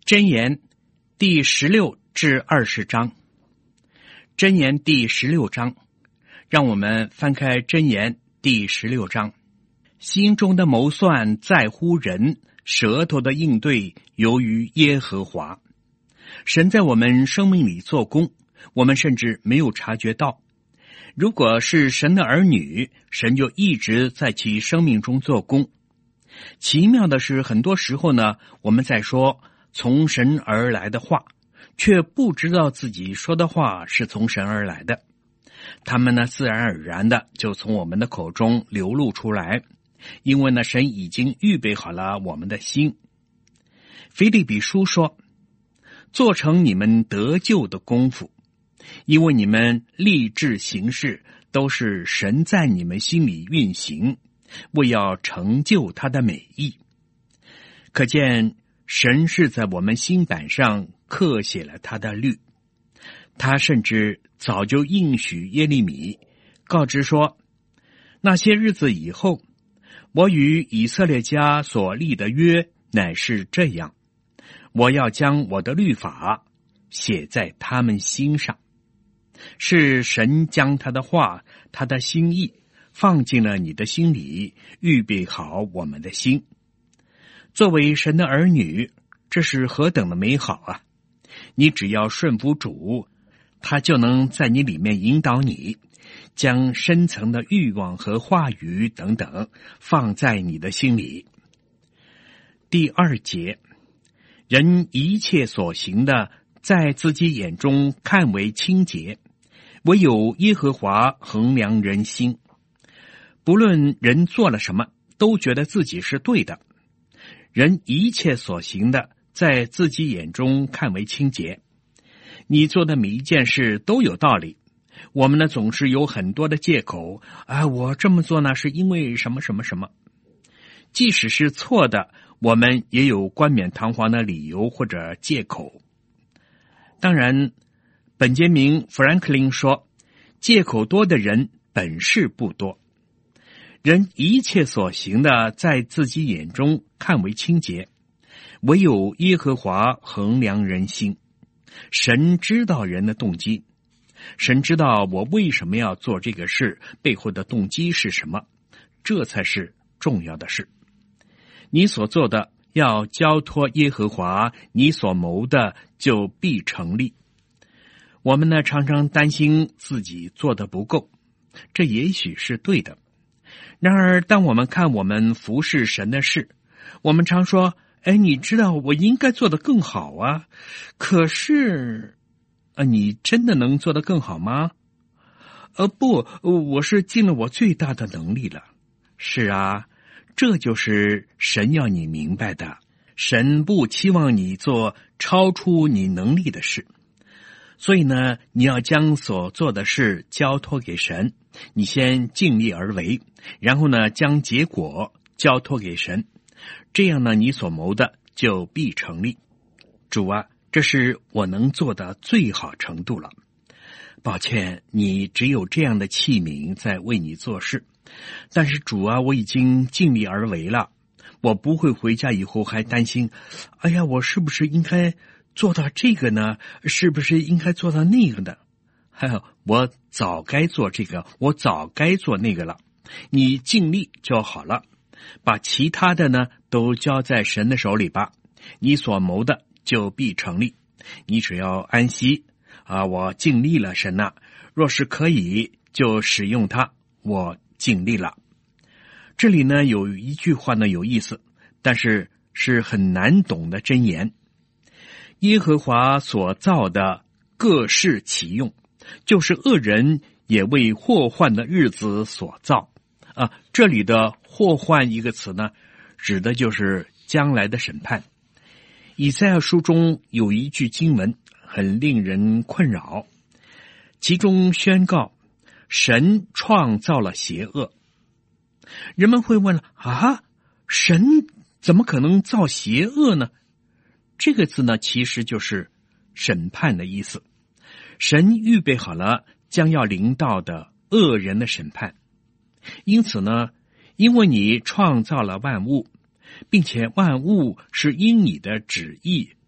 箴言第16至20章。箴言第16章，让我们翻开箴言第16章。心中的谋算在乎人，舌头的应对由于耶和华。神在我们生命里做工，我们甚至没有察觉到。如果是神的儿女，神就一直在其生命中做工。奇妙的是，很多时候呢，我们在说从神而来的话，却不知道自己说的话是从神而来的。他们呢，自然而然的就从我们的口中流露出来，因为呢，神已经预备好了我们的心。腓立比书说，做成你们得救的功夫，因为你们立志行事，都是神在你们心里运行，为要成就他的美意。可见神是在我们心版上刻写了他的律。他甚至早就应许耶利米，告知说，那些日子以后，我与以色列家所立的约乃是这样，我要将我的律法写在他们心上。是神将他的话，他的心意放进了你的心里，预备好我们的心。作为神的儿女，这是何等的美好啊！你只要顺服主，他就能在你里面引导你，将深层的欲望和话语等等放在你的心里。第2节，人一切所行的，在自己眼中看为清洁，唯有耶和华衡量人心。不论人做了什么，都觉得自己是对的。人一切所行的，在自己眼中看为清洁。你做的每一件事都有道理。我们呢，总是有很多的借口我这么做呢，是因为什么什么什么。即使是错的，我们也有冠冕堂皇的理由或者借口。当然，本杰明·富兰克林说，借口多的人本事不多。人一切所行的，在自己眼中看为清洁，唯有耶和华衡量人心。神知道人的动机，神知道我为什么要做这个事，背后的动机是什么，这才是重要的事。你所做的要交托耶和华，你所谋的就必成立。我们呢，常常担心自己做的不够，这也许是对的。然而当我们看我们服侍神的事，我们常说，你知道我应该做得更好啊，可是你真的能做得更好吗？不，我是尽了我最大的能力了。是啊，这就是神要你明白的。神不期望你做超出你能力的事，所以呢，你要将所做的事交托给神，你先尽力而为，然后呢，将结果交托给神，这样呢，你所谋的就必成立。主啊，这是我能做的最好程度了。抱歉，你只有这样的器皿在为你做事，但是主啊，我已经尽力而为了。我不会回家以后还担心，我是不是应该做到这个呢？是不是应该做到那个呢？我早该做这个，我早该做那个了。你尽力就好了，把其他的呢都交在神的手里吧。你所谋的就必成立。你只要安息我尽力了，神啊，若是可以就使用它，我尽力了。这里呢有一句话呢有意思，但是是很难懂的箴言。耶和华所造的各适其用，就是恶人也为祸患的日子所造。这里的祸患一个词呢，指的就是将来的审判。以赛亚书中有一句经文很令人困扰，其中宣告神创造了邪恶。人们会问了，神怎么可能造邪恶呢？这个字呢，其实就是审判的意思。神预备好了将要临到的恶人的审判。因此呢，因为你创造了万物，并且万物是因你的旨意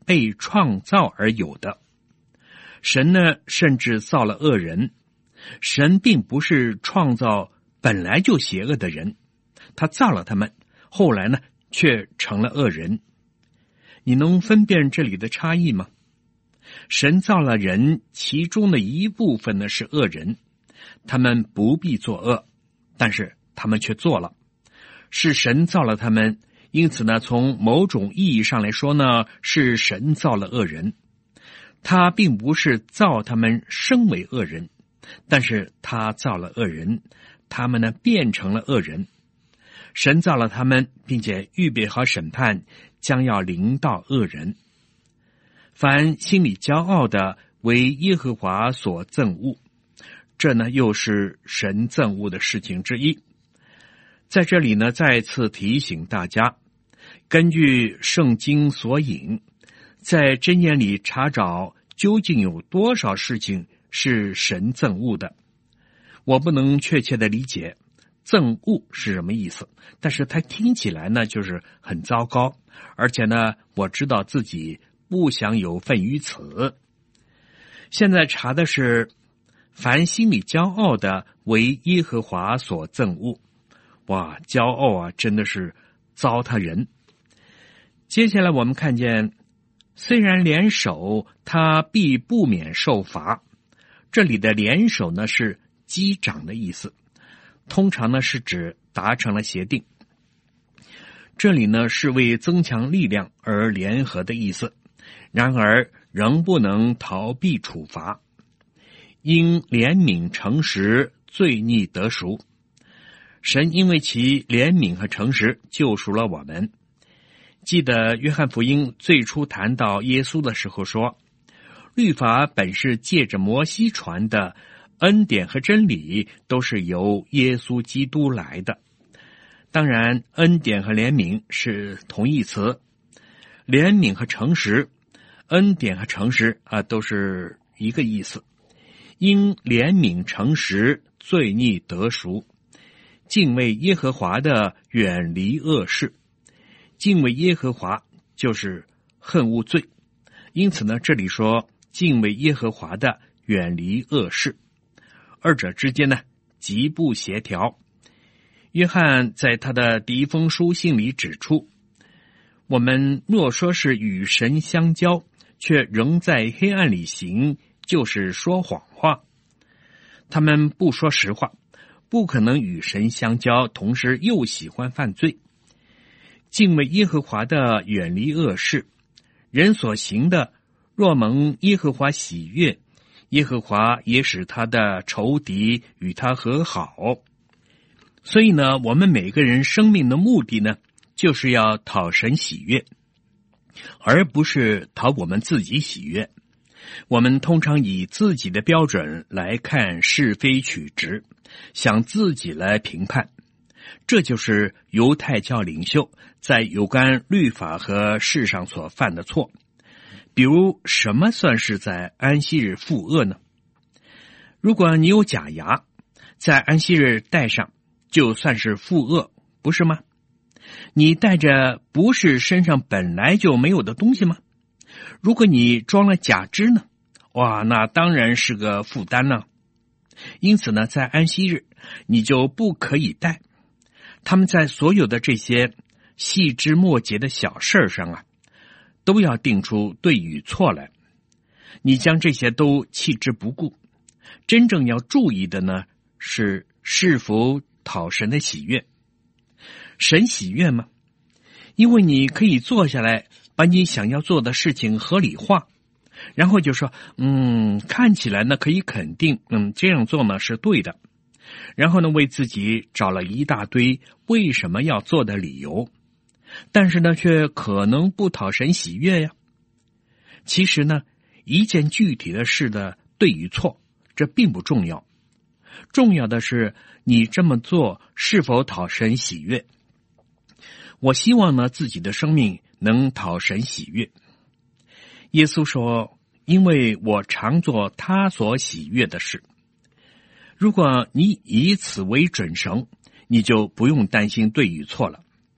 被创造而有的。神呢，甚至造了恶人。神并不是创造本来就邪恶的人，他造了他们，后来呢，却成了恶人。你能分辨这里的差异吗？神造了人，其中的一部分呢是恶人，他们不必作恶，但是他们却做了。是神造了他们，因此呢，从某种意义上来说呢，是神造了恶人。他并不是造他们生为恶人，但是他造了恶人，他们呢变成了恶人。神造了他们，并且预备好审判，将要临到恶人。凡心里骄傲的，为耶和华所憎恶，这呢又是神憎恶的事情之一。在这里呢，再次提醒大家，根据圣经所引，在箴言里查找究竟有多少事情是神憎恶的。我不能确切的理解憎恶是什么意思，但是它听起来呢就是很糟糕，而且呢我知道自己不想有份于此。现在查的是凡心里骄傲的，为耶和华所憎恶。哇，骄傲啊，真的是糟蹋人。接下来我们看见，虽然联手，他必不免受罚。这里的联手呢是击掌的意思，通常呢是指达成了协定。这里呢是为增强力量而联合的意思，然而仍不能逃避处罚。因怜悯诚实，罪逆得赎。神因为其怜悯和诚实救赎了我们。记得约翰福音最初谈到耶稣的时候说，律法本是借着摩西传的，恩典和真理都是由耶稣基督来的。当然，恩典和怜悯是同义词，怜悯和诚实，恩典和诚实都是一个意思。因怜悯诚实，罪逆得赎。敬畏耶和华的，远离恶事。敬畏耶和华就是恨恶罪，因此呢，这里说敬畏耶和华的，远离恶事，二者之间呢极不协调。约翰在他的第一封书信里指出，我们若说是与神相交，却仍在黑暗里行，就是说谎话。他们不说实话，不可能与神相交，同时又喜欢犯罪。敬畏耶和华的，远离恶事。人所行的，若蒙耶和华喜悦，耶和华也使他的仇敌与他和好。所以呢，我们每个人生命的目的呢，就是要讨神喜悦，而不是讨我们自己喜悦。我们通常以自己的标准来看是非曲直，想自己来评判，这就是犹太教领袖在有关律法和事上所犯的错。比如，什么算是在安息日负恶呢？如果你有假牙，在安息日戴上，就算是负恶，不是吗？你戴着不是身上本来就没有的东西吗？如果你装了假肢呢？哇，那当然是个负担了。因此呢，在安息日你就不可以戴。他们在所有的这些细枝末节的小事上都要定出对与错来。你将这些都弃之不顾，真正要注意的呢，是否讨神的喜悦。神喜悦吗？因为你可以坐下来，把你想要做的事情合理化，然后就说，看起来呢可以肯定，这样做呢是对的。然后呢，为自己找了一大堆为什么要做的理由，但是呢，却可能不讨神喜悦呀。其实呢，一件具体的事的对与错，这并不重要。重要的是你这么做是否讨神喜悦。我希望呢，自己的生命能讨神喜悦。耶稣说，因为我常做他所喜悦的事。如果你以此为准绳，你就不用担心对与错了。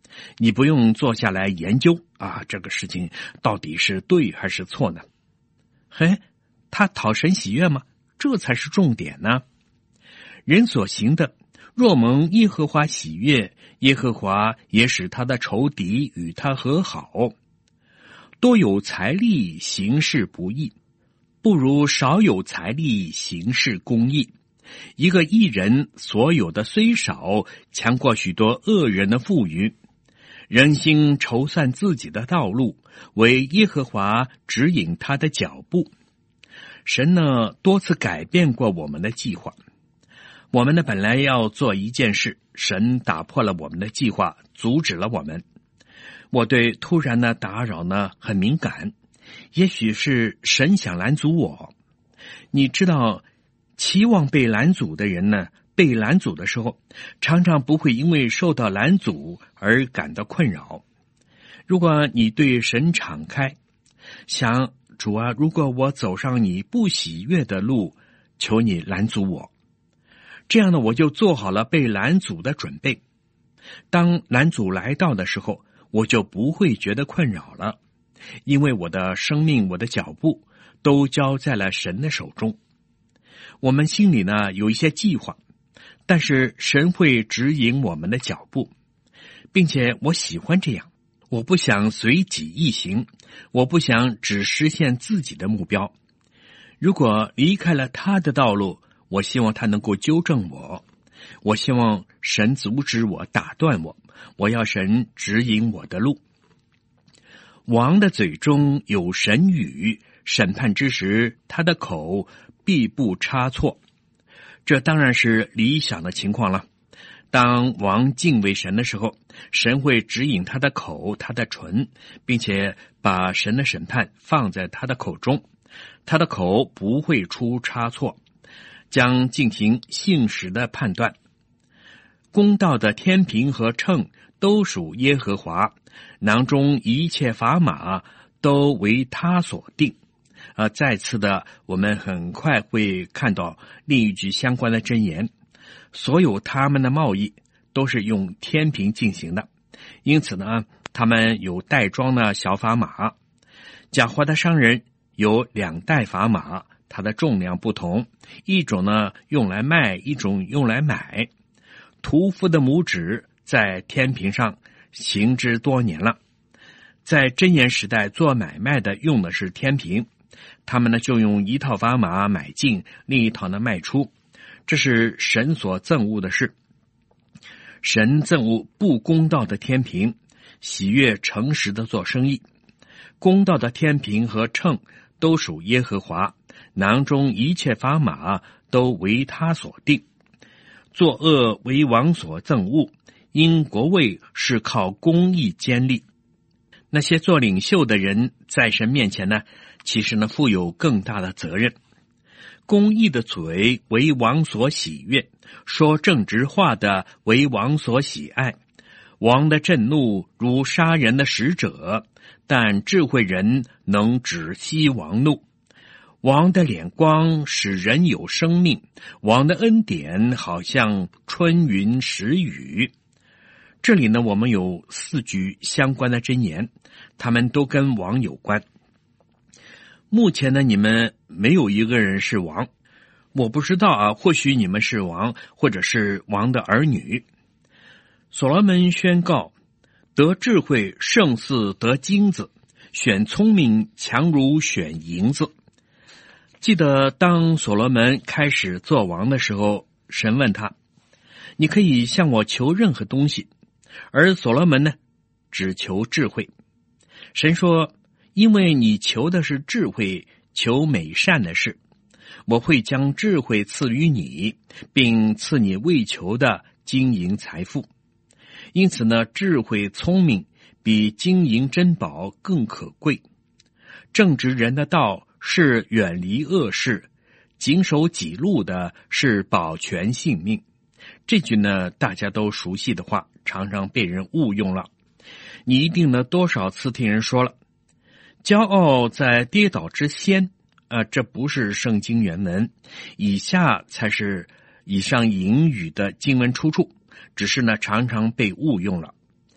你不用坐下来研究这个事情到底是对还是错呢？嘿，他讨神喜悦吗？这才是重点呢。人所行的，若蒙耶和华喜悦，耶和华也使他的仇敌与他和好。多有财力行事不义，不如少有财力行事公义。一个义人所有的虽少，强过许多恶人的富裕。人心筹算自己的道路，为耶和华指引他的脚步。神呢，多次改变过我们的计划。我们呢，本来要做一件事，神打破了我们的计划，阻止了我们。我对突然的打扰呢很敏感，也许是神想拦阻我。你知道，期望被拦阻的人呢，被拦阻的时候，常常不会因为受到拦阻而感到困扰。如果你对神敞开，想主啊，如果我走上你不喜悦的路，求你拦阻我。这样呢，我就做好了被拦阻的准备。当拦阻来到的时候，我就不会觉得困扰了，因为我的生命、我的脚步都交在了神的手中。我们心里呢有一些计划，但是神会指引我们的脚步，并且我喜欢这样。我不想随己意行，我不想只实现自己的目标。如果离开了他的道路，我希望他能够纠正我，我希望神阻止我、打断我，我要神指引我的路。王的嘴中有神语，审判之时，他的口必不差错。这当然是理想的情况了。当王敬畏神的时候，神会指引他的口、他的唇，并且把神的审判放在他的口中，他的口不会出差错，将进行信实的判断。公道的天平和秤都属耶和华，囊中一切砝码都为他所定。再次的，我们很快会看到另一句相关的箴言，所有他们的贸易都是用天平进行的，因此呢，他们有袋装的小砝码。狡猾的商人有2袋砝码，它的重量不同，一种呢用来卖，一种用来买。屠夫的拇指在天平上行之多年了。在箴言时代做买卖的用的是天平，他们呢就用一套砝码买进，另一套呢卖出。这是神所憎恶的事。神憎恶不公道的天平，喜悦诚实的做生意。公道的天平和秤都属耶和华，囊中一切砝码都为他所定。作恶为王所憎恶，因国位是靠公义坚立。那些做领袖的人在神面前呢，其实呢负有更大的责任。公义的嘴为王所喜悦，说正直话的为王所喜爱。王的震怒如杀人的使者，但智慧人能止息王怒。王的脸光使人有生命，王的恩典好像春云时雨。这里呢，我们有4句相关的箴言，它们都跟王有关。目前呢，你们没有一个人是王，我不知道或许你们是王，或者是王的儿女。所罗门宣告，得智慧胜似得金子，选聪明强如选银子。记得当所罗门开始做王的时候，神问他，你可以向我求任何东西，而所罗门呢，只求智慧。神说，因为你求的是智慧，求美善的事，我会将智慧赐予你，并赐你未求的金银财富。因此呢，智慧聪明比金银珍宝更可贵。正直人的道是远离恶事，谨守己路的是保全性命。这句呢，大家都熟悉的话，常常被人误用了。你一定呢多少次听人说了，骄傲在跌倒之先，这不是圣经原文，以下才是以上引语的经文出处，只是呢常常被误用了。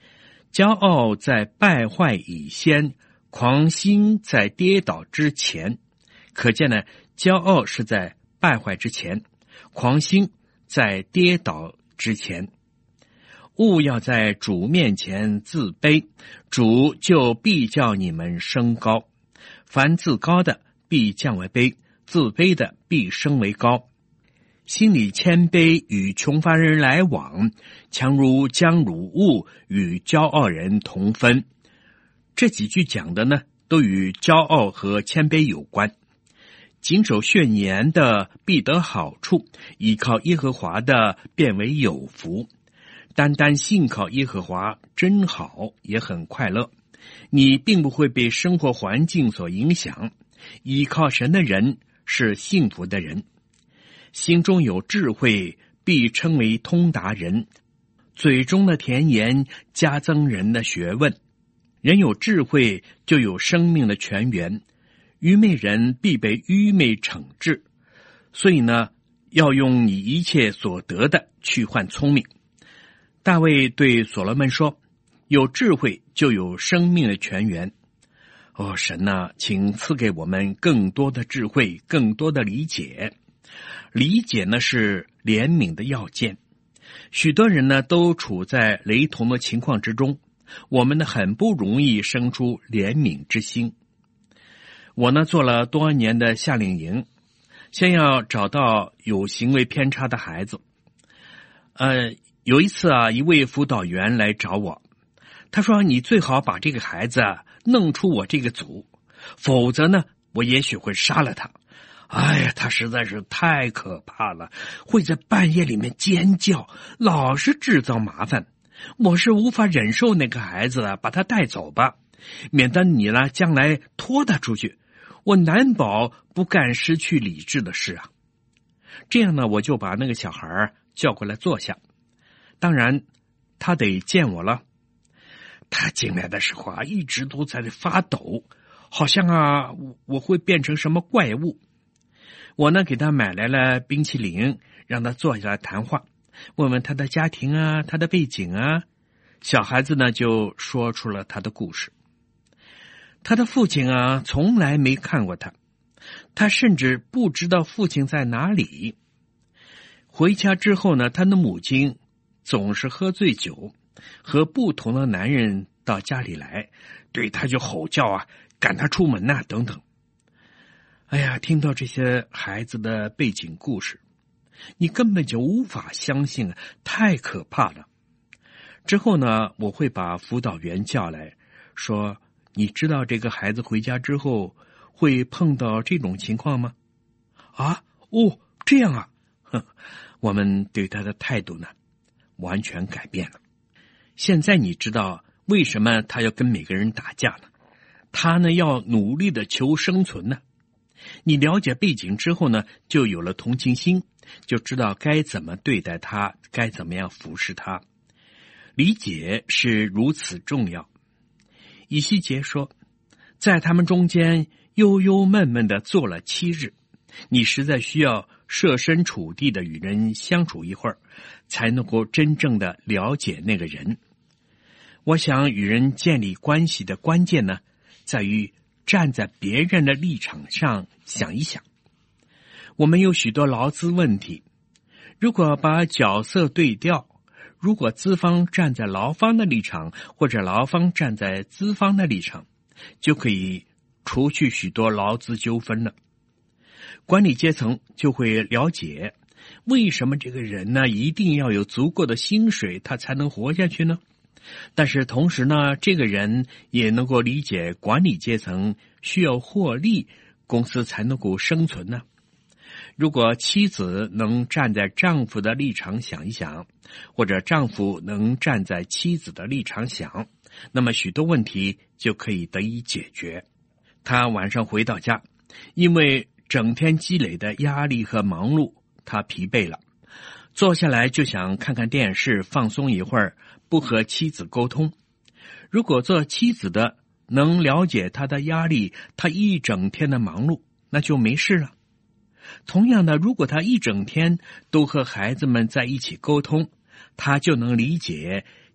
骄傲在败坏以先，狂心在跌倒之前。可见呢，骄傲是在败坏之前，狂心在跌倒之前。勿要在主面前自卑，主就必叫你们升高。凡自高的必降为卑，自卑的必升为高。心里谦卑，与穷乏人来往，强如将乳物与骄傲人同分。这几句讲的呢，都与骄傲和谦卑有关。谨守训言的必得好处，依靠耶和华的变为有福。单单信靠耶和华真好，也很快乐。你并不会被生活环境所影响，依靠神的人是幸福的人。心中有智慧，必称为通达人。嘴中的甜言加增人的学问。人有智慧，就有生命的泉源。愚昧人必被愚昧惩治。所以呢，要用你一切所得的去换聪明。大卫对所罗门说，有智慧就有生命的泉源。哦，神啊，请赐给我们更多的智慧，更多的理解。理解呢是怜悯的要件。许多人呢都处在雷同的情况之中，我们呢很不容易生出怜悯之心。我呢做了多年的夏令营，先要找到有行为偏差的孩子。有一次啊，一位辅导员来找我，他说你最好把这个孩子弄出我这个组，否则呢我也许会杀了他。哎呀，他实在是太可怕了，会在半夜里面尖叫，老是制造麻烦。我是无法忍受那个孩子，把他带走吧，免得你呢将来拖他出去，我难保不干失去理智的事啊。这样呢，我就把那个小孩叫过来坐下。当然他得见我了。他进来的时候啊，一直都在发抖，好像啊我会变成什么怪物。我呢给他买来了冰淇淋，让他坐下来谈话，问问他的家庭啊，他的背景啊。小孩子呢就说出了他的故事。他的父亲啊从来没看过他，他甚至不知道父亲在哪里。回家之后呢，他的母亲总是喝醉酒，和不同的男人到家里来，对他就吼叫啊，赶他出门啊等等。哎呀，听到这些孩子的背景故事，你根本就无法相信，太可怕了。之后呢，我会把辅导员叫来，说你知道这个孩子回家之后会碰到这种情况吗？啊，哦，这样啊。我们对他的态度呢完全改变了。现在你知道为什么他要跟每个人打架了？他呢要努力的求生存呢。你了解背景之后呢，就有了同情心，就知道该怎么对待他，该怎么样服侍他。理解是如此重要。以西结说，在他们中间忧忧闷闷的坐了7日。你实在需要设身处地的与人相处一会儿，才能够真正的了解那个人。我想与人建立关系的关键呢，在于站在别人的立场上想一想。我们有许多劳资问题，如果把角色对调，如果资方站在劳方的立场，或者劳方站在资方的立场，就可以除去许多劳资纠纷了。管理阶层就会了解，为什么这个人呢一定要有足够的薪水，他才能活下去呢？但是同时呢，这个人也能够理解管理阶层需要获利，公司才能够生存呢。如果妻子能站在丈夫的立场想一想，或者丈夫能站在妻子的立场想，那么许多问题就可以得以解决。他晚上回到家，因为整天积累的压力和忙碌，他疲惫了，坐下来就想看看电视，放松一会儿，不和妻子沟通。如果做妻子的能了解他的压力，他一整天的忙碌，那就没事了。同样的，如果他一整天都和孩子们在一起沟通，他就能理解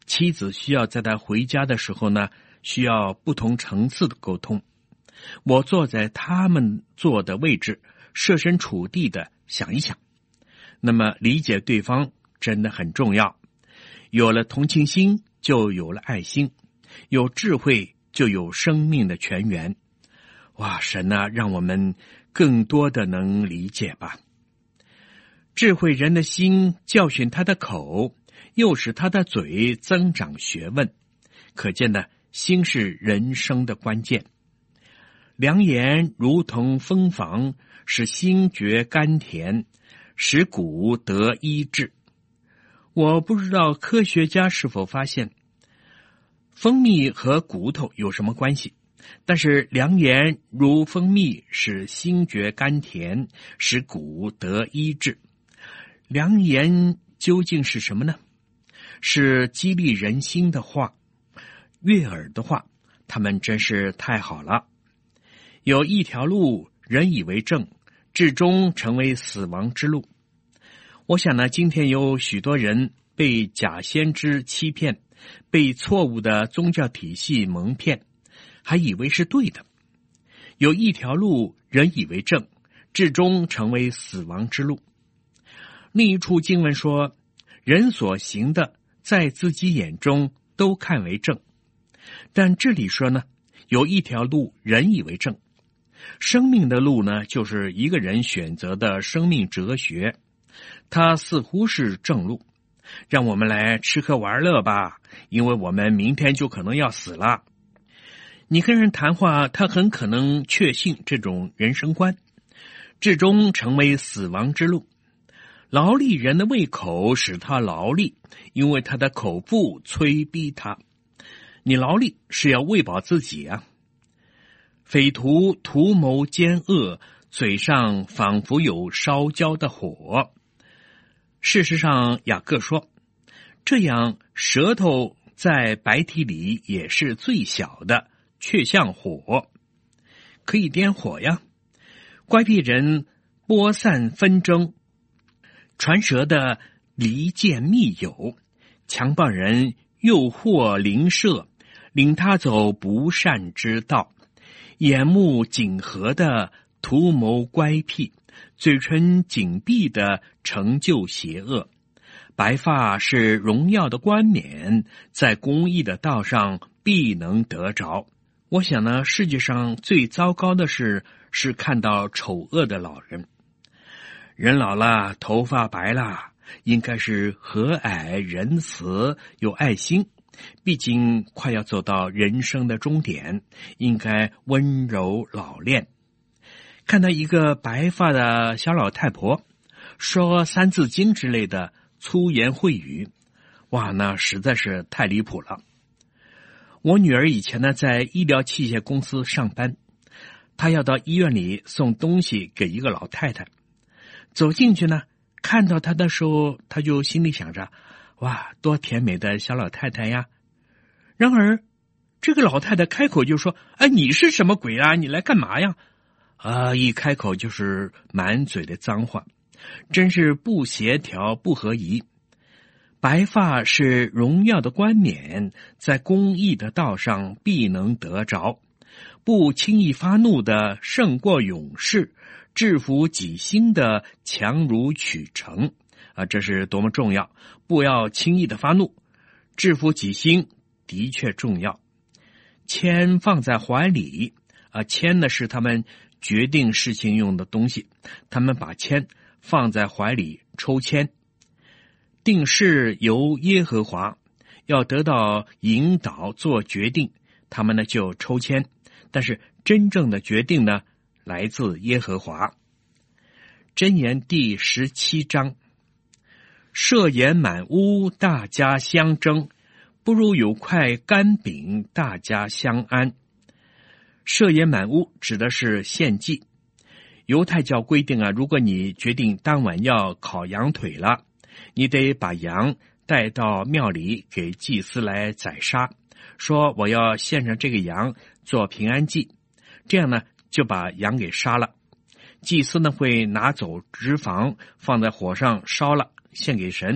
妻子需要在他回家的时候呢，需要不同层次的沟通。我坐在他们坐的位置，设身处地的想一想，那么理解对方真的很重要。有了同情心，就有了爱心；有智慧，就有生命的泉源。哇，神啊，让我们更多的能理解吧。智慧人的心，教训他的口，又使他的嘴增长学问。可见呢，心是人生的关键。良言如同蜂房，使心觉甘甜，使骨得医治。我不知道科学家是否发现蜂蜜和骨头有什么关系，但是良言如蜂蜜，使心觉甘甜，使骨得医治。良言究竟是什么呢？是激励人心的话，悦耳的话，他们真是太好了。有一条路，人以为正，至终成为死亡之路。我想呢，今天有许多人被假先知欺骗，被错误的宗教体系蒙骗，还以为是对的。有一条路，人以为正，至终成为死亡之路。另一处经文说，人所行的，在自己眼中都看为正。但这里说呢，有一条路，人以为正。生命的路呢，就是一个人选择的生命哲学，它似乎是正路。让我们来吃喝玩乐吧，因为我们明天就可能要死了。你跟人谈话，他很可能确信这种人生观，至终成为死亡之路。劳力人的胃口使他劳力，因为他的口腹催逼他。你劳力是要喂饱自己啊。匪徒图谋奸恶，嘴上仿佛有烧焦的火。事实上，雅各说，这样舌头在白体里也是最小的，却像火，可以点火呀。乖僻人播散纷争，传舌的离间密友，强暴人诱惑邻舍，领他走不善之道。眼目紧合的图谋乖僻，嘴唇紧闭的成就邪恶。白发是荣耀的冠冕，在公义的道上必能得着。我想呢，世界上最糟糕的是看到丑恶的老人。人老了，头发白了，应该是和蔼仁慈，有爱心。毕竟快要走到人生的终点，应该温柔老练。看到一个白发的小老太婆说三字经之类的粗言秽语，哇，那实在是太离谱了。我女儿以前呢在医疗器械公司上班，她要到医院里送东西给一个老太太。走进去呢，看到她的时候，她就心里想着，哇，多甜美的小老太太呀。然而这个老太太开口就说，哎，你是什么鬼啊，你来干嘛呀？一开口就是满嘴的脏话，真是不协调不合宜。白发是荣耀的冠冕，在公义的道上必能得着。不轻易发怒的胜过勇士，制服己心的强如取成。这是多么重要，不要轻易的发怒，制服己心的确重要。签放在怀里，签呢是他们决定事情用的东西，他们把签放在怀里抽签。定事由耶和华，要得到引导做决定，他们呢就抽签，但是真正的决定呢来自耶和华。箴言第17章，设筵满屋，大家相争，不如有块干饼，大家相安。设宴满屋指的是献祭。犹太教规定如果你决定当晚要烤羊腿了，你得把羊带到庙里给祭司来宰杀，说我要献上这个羊做平安祭。这样呢，就把羊给杀了。祭司呢会拿走脂肪，放在火上烧了，献给神。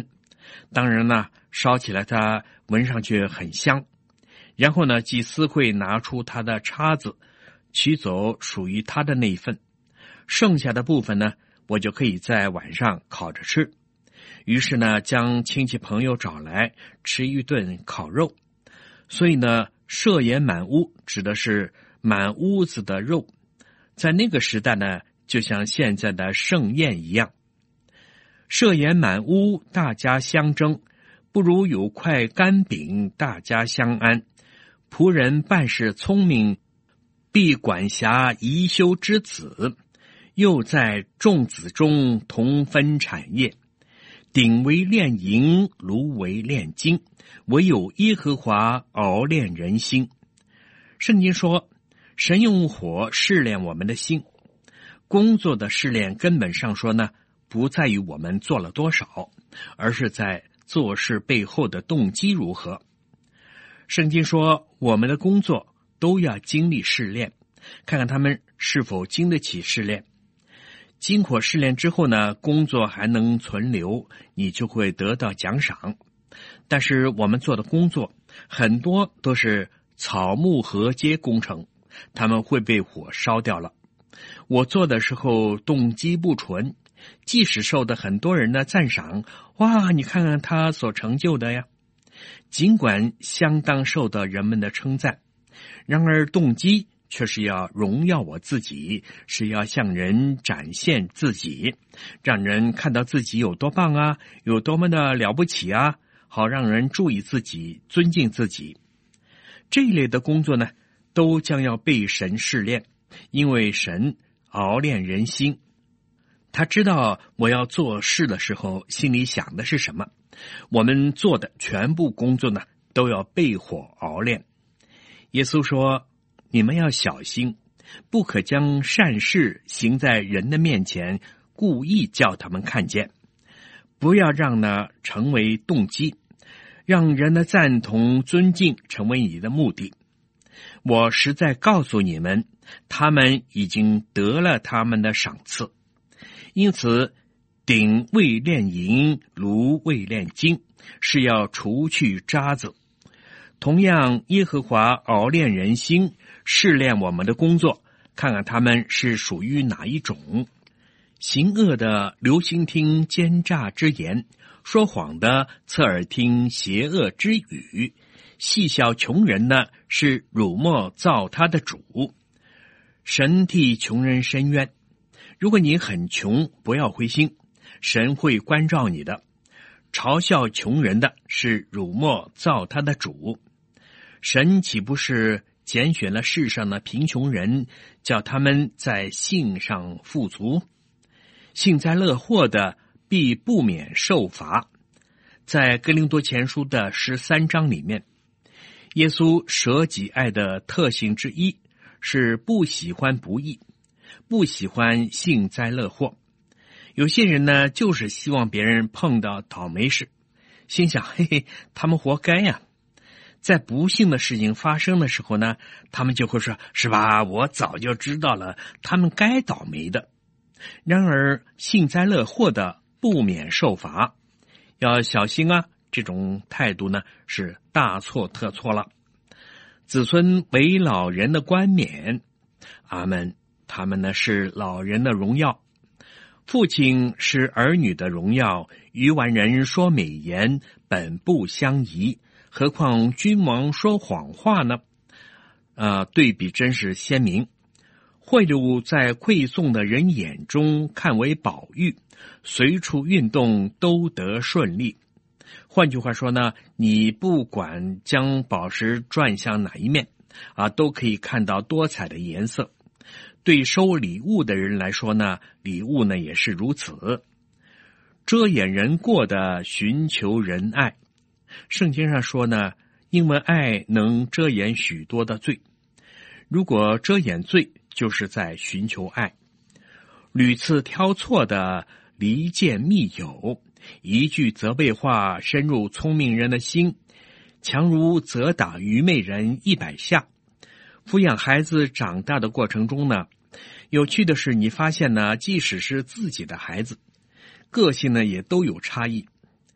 当然呢，烧起来它闻上去很香。然后呢，祭司会拿出他的叉子，取走属于他的那一份，剩下的部分呢，我就可以在晚上烤着吃。于是呢，将亲戚朋友找来吃一顿烤肉。所以呢，设筵满屋指的是满屋子的肉，在那个时代呢，就像现在的盛宴一样。设筵满屋，大家相争，不如有块干饼，大家相安。仆人办事聪明，必管辖宜修之子，又在众子中同分产业。鼎为炼银，炉为炼金，唯有耶和华熬炼人心。圣经说，神用火试炼我们的心。工作的试炼根本上说呢，不在于我们做了多少，而是在做事背后的动机如何。圣经说，我们的工作都要经历试炼，看看他们是否经得起试炼。经过试炼之后呢，工作还能存留，你就会得到奖赏。但是我们做的工作很多都是草木禾秸工程，他们会被火烧掉了。我做的时候动机不纯，即使受到很多人的赞赏，哇，你看看他所成就的呀，尽管相当受到人们的称赞，然而动机却是要荣耀我自己，是要向人展现自己，让人看到自己有多棒啊，有多么的了不起啊，好让人注意自己，尊敬自己。这一类的工作呢，都将要被神试炼，因为神熬炼人心。他知道我要做事的时候心里想的是什么。我们做的全部工作呢，都要被火熬炼。耶稣说，你们要小心，不可将善事行在人的面前，故意叫他们看见。不要让呢成为动机，让人的赞同尊敬成为你的目的。我实在告诉你们，他们已经得了他们的赏赐。因此，鼎未炼银，炉未炼金，是要除去渣子。同样，耶和华熬炼人心，试炼我们的工作，看看他们是属于哪一种。行恶的留心听奸诈之言，说谎的侧耳听邪恶之语。戏笑穷人的是辱没造他的主。神替穷人伸冤，如果你很穷，不要灰心，神会关照你的。嘲笑穷人的是辱没造他的主。神岂不是拣选了世上的贫穷人，叫他们在性上富足？幸灾乐祸的必不免受罚。在哥林多前书的13章里面，耶稣舍己爱的特性之一是不喜欢不义，不喜欢幸灾乐祸。有些人呢，就是希望别人碰到倒霉事，心想，嘿嘿，他们活该呀。在不幸的事情发生的时候呢，他们就会说，是吧，我早就知道了，他们该倒霉的。然而幸灾乐祸的不免受罚，要小心啊，这种态度呢是大错特错了。子孙为老人的冠冕，阿们，他们呢是老人的荣耀。父亲是儿女的荣耀，愚顽人说美言，本不相宜，何况君王说谎话呢？对比真是鲜明。贿赂在馈送的人眼中看为宝玉，随处运动都得顺利。换句话说呢，你不管将宝石转向哪一面都可以看到多彩的颜色。对收礼物的人来说呢，礼物呢也是如此。遮掩人过的寻求仁爱，圣经上说呢，因为爱能遮掩许多的罪。如果遮掩罪，就是在寻求爱。屡次挑错的离间密友，一句责备话深入聪明人的心，强如责打愚昧人100下。抚养孩子长大的过程中呢，有趣的是，你发现呢，即使是自己的孩子，个性呢也都有差异。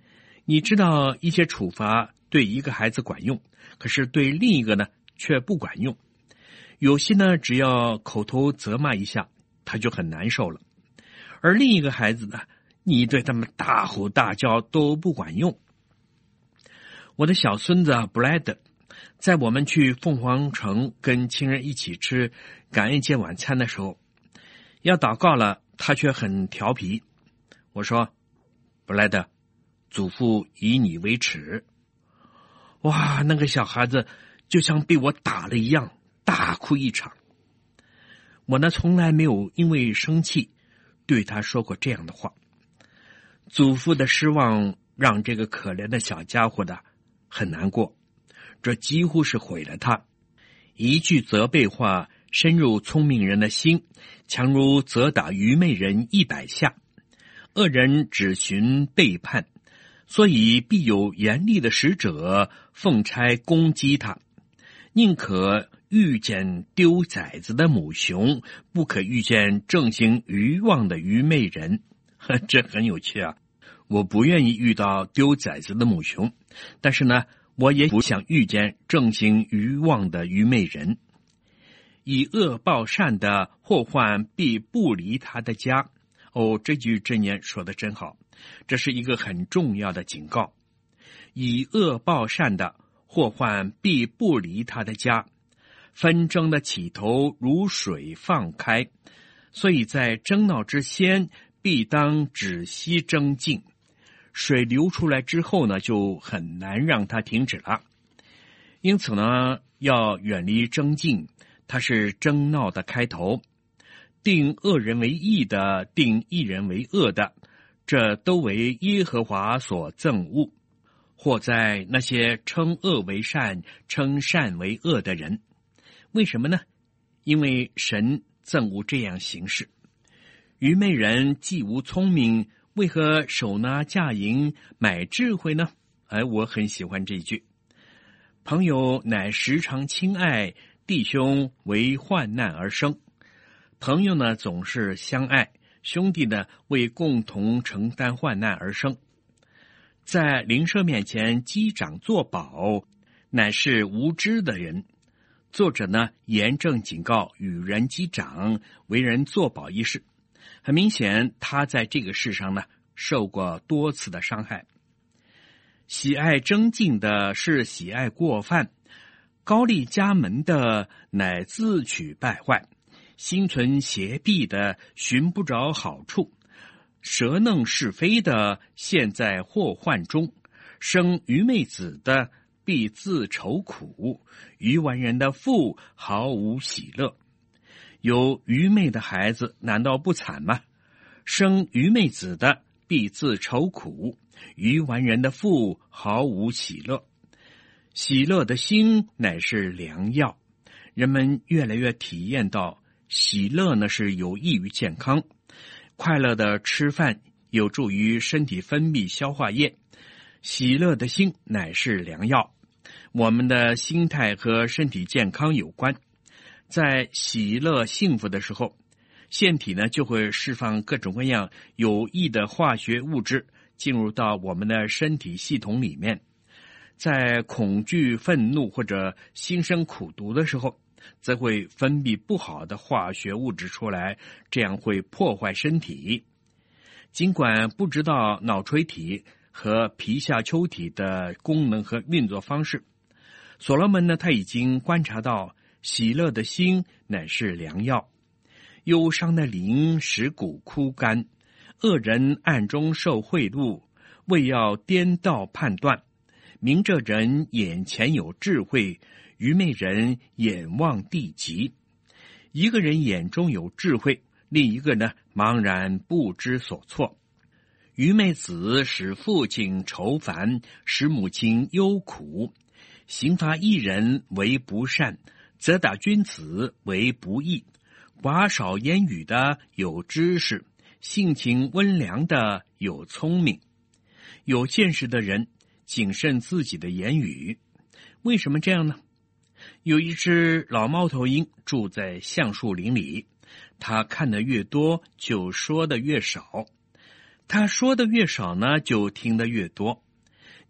你知道一些处罚对一个孩子管用，可是对另一个呢却不管用。有些呢只要口头责骂一下，他就很难受了。而另一个孩子呢，你对他们大吼大叫都不管用。我的小孙子布莱德，在我们去凤凰城跟亲人一起吃感恩节晚餐的时候，要祷告了，他却很调皮。我说，布莱德，祖父以你为耻。哇，那个小孩子就像被我打了一样，大哭一场。我呢，从来没有因为生气对他说过这样的话。祖父的失望让这个可怜的小家伙的很难过，这几乎是毁了他。一句责备话深入聪明人的心，强如责打愚昧人100下。恶人只寻背叛，所以必有严厉的使者奉差攻击他。宁可遇见丢崽子的母熊，不可遇见正行愚妄的愚昧人。这很有趣啊！我不愿意遇到丢崽子的母熊，但是呢，我也不想遇见正行愚妄的愚昧人。以恶报善的，祸患必不离他的家。这句箴言说得真好，这是一个很重要的警告。以恶报善的，祸患必不离他的家。纷争的起头如水放开，所以在争闹之先，必当止息争竞。水流出来之后呢，就很难让它停止了。因此呢，要远离争竞，它是争闹的开头。定恶人为义的，定义人为恶的，这都为耶和华所憎恶。或在那些称恶为善、称善为恶的人。为什么呢？因为神憎恶这样行事。愚昧人既无聪明，为何手拿价银买智慧呢？我很喜欢这一句。朋友乃时常亲爱，弟兄为患难而生。朋友呢总是相爱，兄弟呢为共同承担患难而生。在邻舍面前击掌作保，乃是无知的人。作者呢严正警告与人击掌、为人作保一事。很明显，他在这个世上呢受过多次的伤害。喜爱争竞的是喜爱过犯，高丽家门的乃自取败坏，心存邪僻的寻不着好处，舌弄是非的陷在祸患中，生愚昧子的必自愁苦，愚顽人的父毫无喜乐。有愚昧的孩子难道不惨吗？生愚昧子的必自愁苦，愚顽人的父毫无喜乐。喜乐的心乃是良药，人们越来越体验到喜乐呢是有益于健康。快乐的吃饭有助于身体分泌消化液，喜乐的心乃是良药。我们的心态和身体健康有关，在喜乐幸福的时候，腺体呢就会释放各种各样有益的化学物质进入到我们的身体系统里面。在恐惧、愤怒或者心生苦毒的时候，则会分泌不好的化学物质出来，这样会破坏身体。尽管不知道脑垂体和皮下丘体的功能和运作方式，所罗门呢他已经观察到喜乐的心乃是良药。忧伤的灵使骨枯干，恶人暗中受贿赂，为要颠倒判断。明哲人眼前有智慧，愚昧人眼望地极。一个人眼中有智慧，另一个呢茫然不知所措。愚昧子使父亲愁烦，使母亲忧苦。刑罚一人为不善，责打君子为不义。寡少言语的有知识，性情温良的有聪明。有见识的人谨慎自己的言语。为什么这样呢？有一只老猫头鹰住在橡树林里，它看得越多就说得越少，它说得越少呢就听得越多。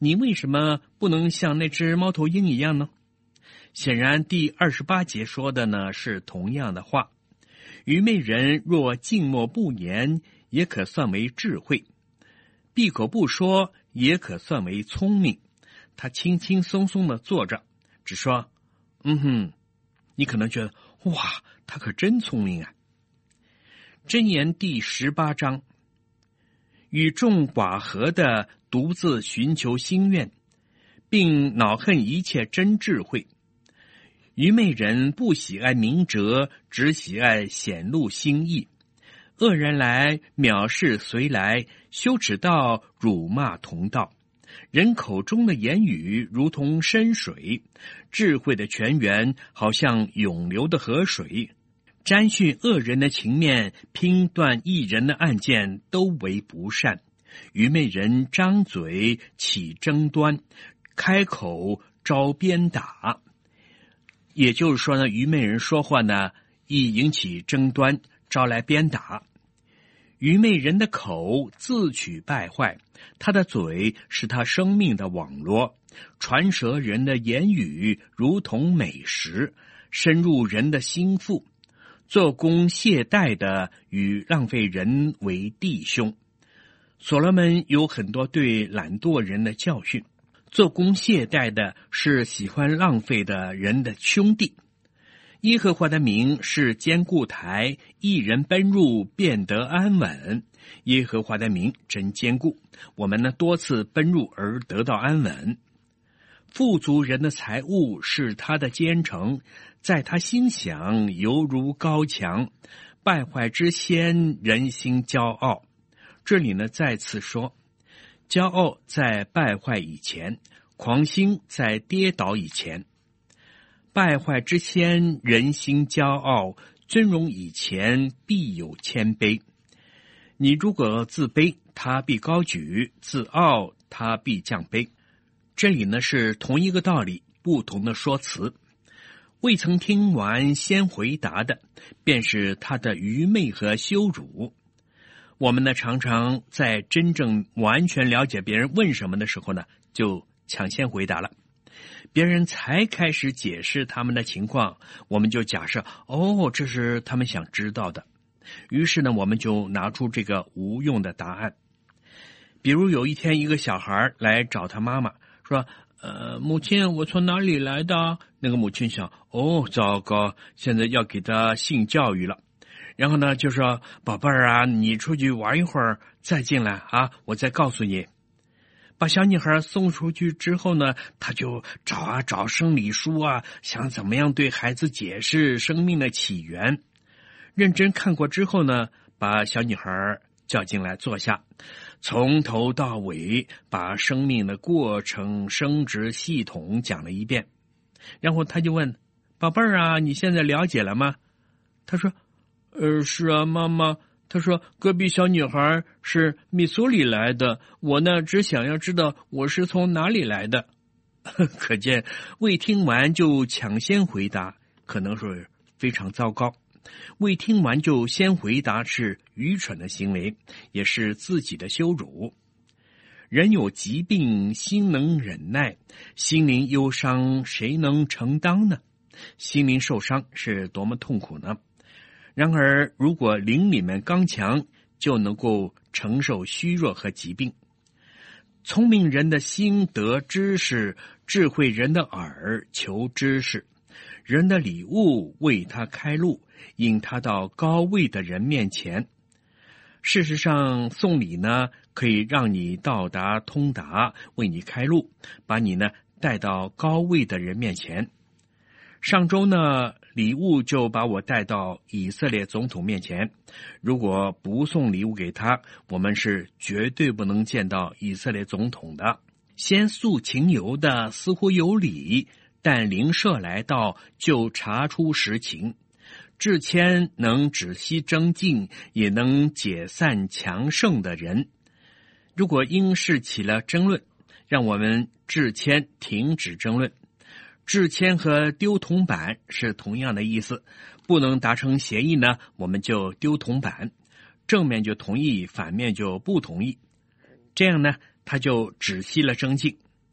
你为什么不能像那只猫头鹰一样呢？显然第28节说的呢是同样的话。愚昧人若静默不言，也可算为智慧；闭口不说，也可算为聪明。他轻轻松松地坐着，只说你可能觉得哇，他可真聪明啊。箴言第18章，与众寡合的独自寻求心愿，并恼恨一切真智慧。愚昧人不喜爱明哲，只喜爱显露心意。恶人来，藐视随来，羞耻道，辱骂同道。人口中的言语如同深水，智慧的泉源好像涌流的河水。沾训恶人的情面，拼断义人的案件，都为不善。愚昧人张嘴起争端，开口招鞭打。也就是说呢，愚昧人说话呢，易引起争端，招来鞭打。愚昧人的口自取败坏，他的嘴是他生命的网罗。传舌人的言语如同美食，深入人的心腹。做工懈怠的与浪费人为弟兄。所罗门有很多对懒惰人的教训。做工懈怠的是喜欢浪费的人的兄弟。耶和华的名是坚固台，一人奔入便得安稳。耶和华的名真坚固，我们呢多次奔入而得到安稳。富足人的财物是他的坚城，在他心想犹如高墙。败坏之先，人心骄傲。这里呢再次说，骄傲在败坏以前，狂心在跌倒以前。败坏之先，人心骄傲，尊荣以前，必有谦卑。你如果自卑，他必高举；自傲，他必降卑。这里呢是同一个道理，不同的说辞。未曾听完先回答的，便是他的愚昧和羞辱。我们呢常常在真正完全了解别人问什么的时候呢，就抢先回答了。别人才开始解释他们的情况，我们就假设这是他们想知道的。于是呢，我们就拿出这个无用的答案。比如有一天，一个小孩来找他妈妈，说母亲，我从哪里来的？那个母亲想，糟糕，现在要给他性教育了。然后呢就说，宝贝儿啊，你出去玩一会儿再进来啊，我再告诉你。把小女孩送出去之后呢，他就找生理书啊，想怎么样对孩子解释生命的起源。认真看过之后呢，把小女孩叫进来坐下，从头到尾把生命的过程、生殖系统讲了一遍。然后他就问，宝贝儿啊，你现在了解了吗？他说是啊，妈妈。他说隔壁小女孩是密苏里来的，我呢只想要知道我是从哪里来的。可见未听完就抢先回答，可能是非常糟糕。未听完就先回答是愚蠢的行为，也是自己的羞辱。人有疾病，心能忍耐，心灵忧伤，谁能承担呢？心灵受伤是多么痛苦呢？然而如果灵里面刚强，就能够承受虚弱和疾病。聪明人的心得知识，智慧人的耳求知识。人的礼物为他开路，引他到高位的人面前。事实上，送礼呢，可以让你到达通达，为你开路，把你呢带到高位的人面前。上周呢，礼物就把我带到以色列总统面前。如果不送礼物给他，我们是绝对不能见到以色列总统的。先诉情由的似乎有理，但灵舍来到就查出实情。至谦能止息争竞，也能解散强盛的人。如果因事起了争论，让我们至谦停止争论。至谦和丢铜板是同样的意思，不能达成协议呢，我们就丢铜板，正面就同意，反面就不同意，这样呢，他就止息了争竞。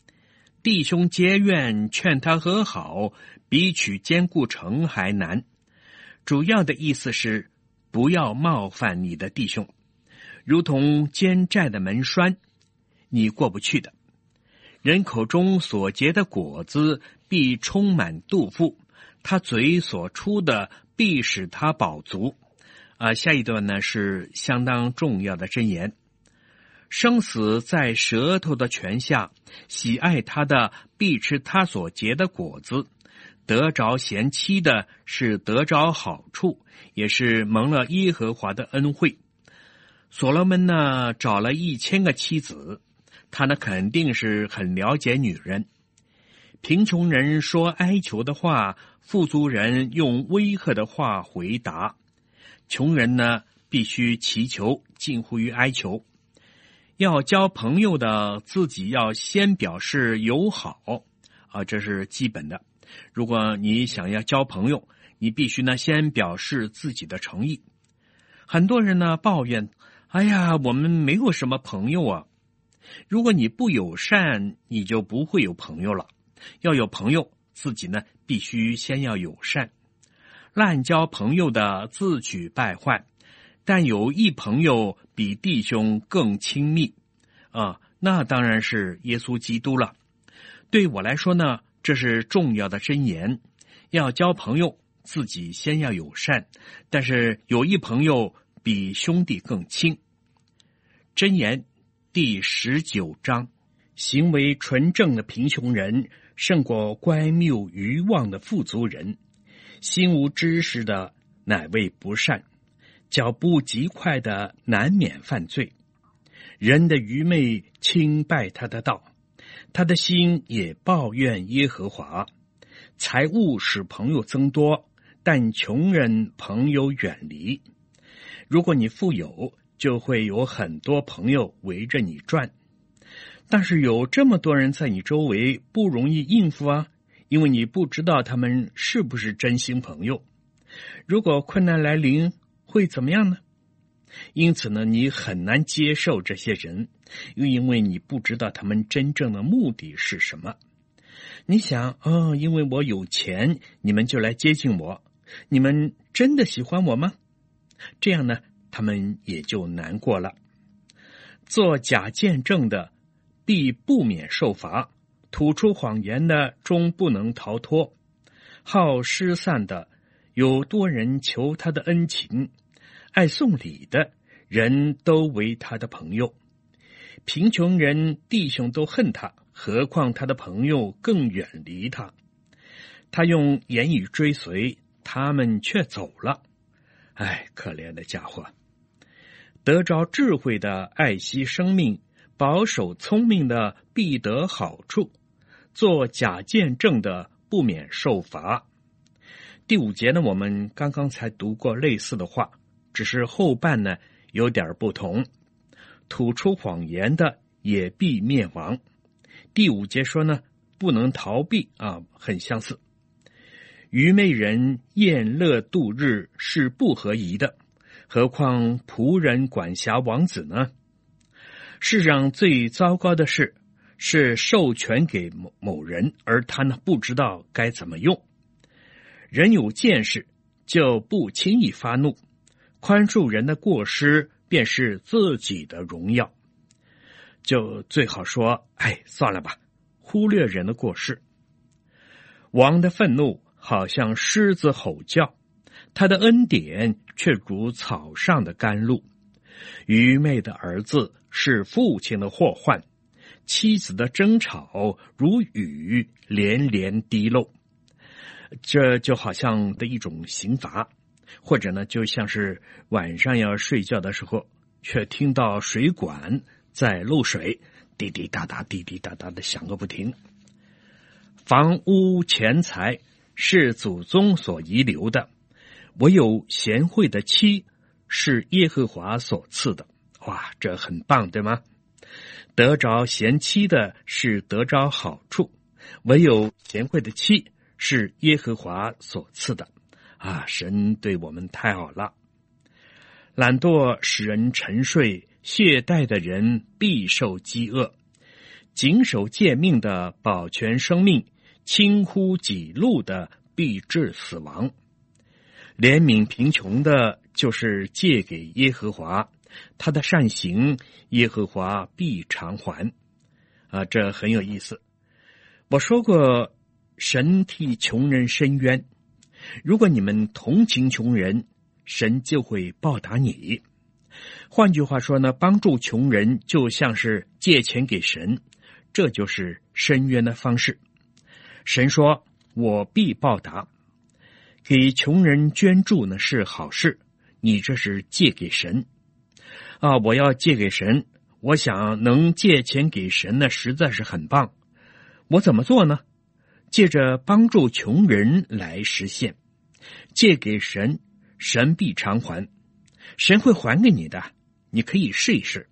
弟兄结怨，劝他和好，比取坚固城还难。主要的意思是，不要冒犯你的弟兄，如同监寨的门栓，你过不去的。人口中所结的果子，必充满肚腹，他嘴所出的，必使他饱足。下一段呢是相当重要的箴言。生死在舌头的权下，喜爱他的，必吃他所结的果子。得着贤妻的，是得着好处，也是蒙了耶和华的恩惠。所罗门呢，找了1000个妻子，他呢肯定是很了解女人。贫穷人说哀求的话，富足人用威吓的话回答。穷人呢，必须祈求，近乎于哀求。要交朋友的，自己要先表示友好这是基本的。如果你想要交朋友，你必须呢先表示自己的诚意。很多人呢抱怨，哎呀，我们没有什么朋友啊。如果你不友善，你就不会有朋友了。要有朋友，自己呢必须先要友善。滥交朋友的，自取败坏。但有一朋友比弟兄更亲密那当然是耶稣基督了。对我来说呢，这是重要的箴言。要交朋友，自己先要友善，但是有一朋友比兄弟更亲。箴言第19章，行为纯正的贫穷人胜过乖谬愚妄的富足人。心无知识的乃为不善，脚步极快的难免犯罪。人的愚昧轻败他的道，他的心也抱怨耶和华。财物使朋友增多，但穷人朋友远离。如果你富有，就会有很多朋友围着你转，但是有这么多人在你周围，不容易应付因为你不知道他们是不是真心朋友。如果困难来临，会怎么样呢？因此呢，你很难接受这些人，因为你不知道他们真正的目的是什么。你想因为我有钱，你们就来接近我，你们真的喜欢我吗？这样呢，他们也就难过了。做假见证的，必不免受罚；吐出谎言的，终不能逃脱。好失散的，有多人求他的恩情；爱送礼的，人都为他的朋友。贫穷人弟兄都恨他，何况他的朋友更远离他。他用言语追随，他们却走了。可怜的家伙！得着智慧的爱惜生命，保守聪明的必得好处。做假见证的不免受罚。第5节呢，我们刚刚才读过类似的话，只是后半呢有点不同。吐出谎言的也必灭亡。第5节说呢，不能逃避很相似。愚昧人宴乐度日是不合宜的，何况仆人管辖王子呢？世上最糟糕的事是授权给某人，而他呢不知道该怎么用。人有见识，就不轻易发怒，宽恕人的过失便是自己的荣耀。就最好说算了吧，忽略人的过失。王的愤怒好像狮子吼叫，他的恩典却如草上的甘露。愚昧的儿子是父亲的祸患，妻子的争吵如雨连连滴漏。这就好像的一种刑罚，或者呢，就像是晚上要睡觉的时候，却听到水管在漏水，滴滴答答滴滴答答的响个不停。房屋钱财是祖宗所遗留的，唯有贤惠的妻是耶和华所赐的。哇，这很棒，对吗？得着贤妻的是得着好处，唯有贤惠的妻是耶和华所赐的。神对我们太好了。懒惰使人沉睡，懈怠的人必受饥饿。 谨守诫命的保全生命，轻忽己路的必致死亡。怜悯贫穷的，就是借给耶和华，他的善行，耶和华必偿还。这很有意思。我说过，神替穷人伸冤，如果你们同情穷人，神就会报答你。换句话说呢，帮助穷人就像是借钱给神，这就是伸冤的方式。神说，我必报答。给穷人捐助呢是好事，你这是借给神。我要借给神，我想能借钱给神呢，实在是很棒。我怎么做呢？借着帮助穷人来实现。借给神，神必偿还，神会还给你的，你可以试一试。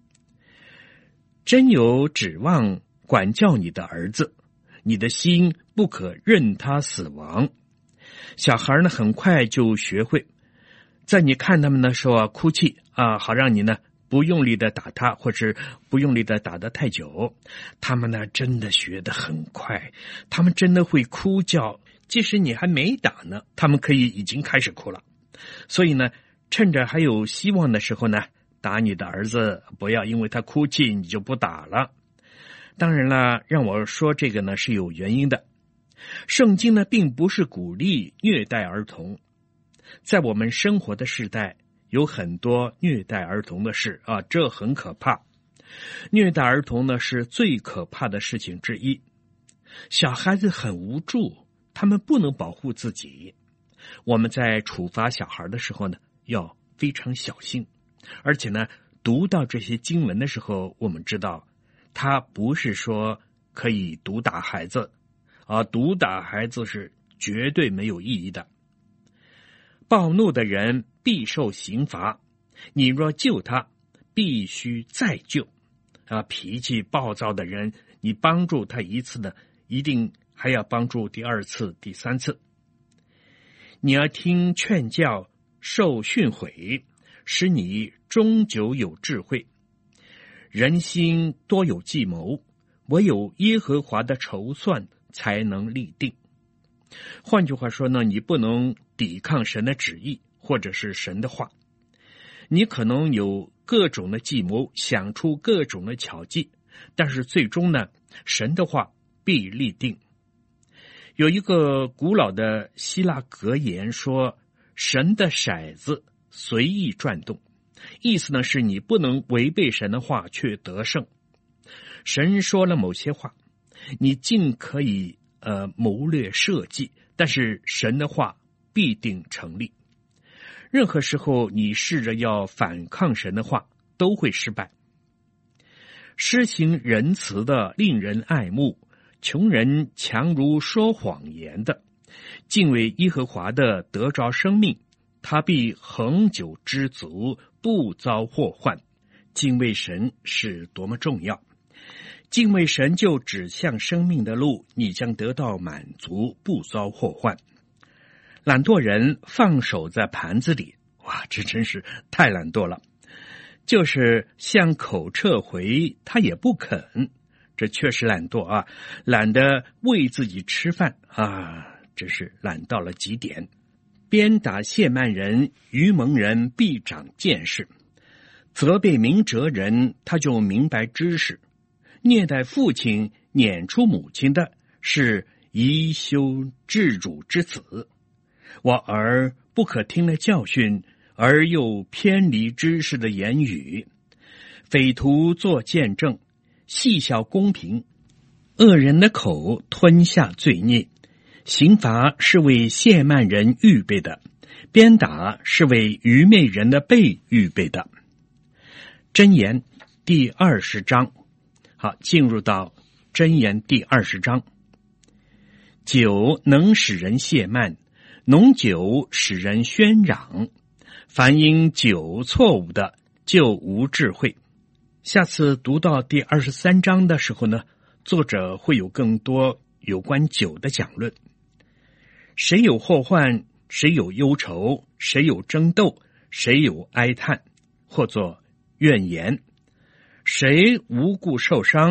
真有指望管教你的儿子，你的心不可任他死亡。小孩呢，很快就学会，在你看他们的时候哭泣好让你呢不用力的打他，或是不用力的打得太久，他们呢真的学得很快，他们真的会哭叫，即使你还没打呢，他们可以已经开始哭了。所以呢，趁着还有希望的时候呢，打你的儿子，不要因为他哭泣你就不打了。当然了，让我说这个呢是有原因的。圣经呢并不是鼓励虐待儿童，在我们生活的时代有很多虐待儿童的事这很可怕。虐待儿童呢是最可怕的事情之一。小孩子很无助，他们不能保护自己。我们在处罚小孩的时候呢，要非常小心。而且呢，读到这些经文的时候，我们知道，他不是说可以毒打孩子毒打孩子是绝对没有意义的。暴怒的人必受刑罚，你若救他，必须再救脾气暴躁的人，你帮助他一次呢，一定还要帮助第二次、第三次。你要听劝教，受训诲，使你终究有智慧。人心多有计谋，唯有耶和华的筹算才能立定。换句话说呢，你不能抵抗神的旨意或者是神的话。你可能有各种的计谋，想出各种的巧计，但是最终呢，神的话必立定。有一个古老的希腊格言说，神的骰子随意转动，意思呢是你不能违背神的话却得胜。神说了某些话，你尽可以谋略设计，但是神的话必定成立。任何时候你试着要反抗神的话，都会失败。施行仁慈的令人爱慕，穷人强如说谎言的。敬畏耶和华的得着生命，他必恒久知足，不遭祸患。敬畏神是多么重要！敬畏神就指向生命的路，你将得到满足，不遭祸患。懒惰人放手在盘子里，这真是太懒惰了。就是向口撤回，他也不肯，这确实懒惰懒得为自己吃饭真是懒到了极点。鞭打亵慢人，愚蒙人必长见识；责备明哲人，他就明白知识。虐待父亲、撵出母亲的，是贻羞至辱之子。我儿不可听了教训，而又偏离知识的言语。匪徒作见证，细小公平。恶人的口吞下罪孽，刑罚是为亵慢人预备的，鞭打是为愚昧人的背预备的。箴言第20章。好，进入到箴言第20章。酒能使人懈慢，浓酒使人喧嚷。凡因酒错误的，就无智慧。下次读到第23章的时候呢，作者会有更多有关酒的讲论。谁有祸患，谁有忧愁，谁有争斗，谁有哀叹，或作怨言。谁无故受伤，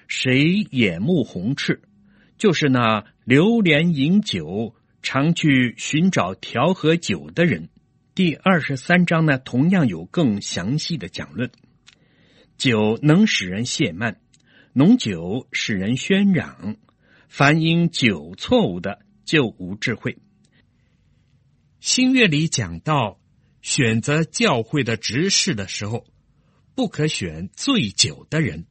谁眼目红赤，就是那流连饮酒，常去寻找调和酒的人。第23章呢，同样有更详细的讲论。酒能使人懈慢，浓酒使人喧嚷，凡因酒错误的，就无智慧。新约里讲到选择教会的执事的时候，不可选醉酒的人。